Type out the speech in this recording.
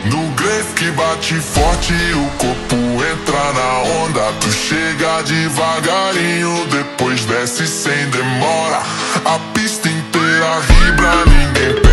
No grave que bate forte, o corpo entra na onda. Tu chega devagarinho, depois desce sem demora. A pista inteira vibra, ninguém pega.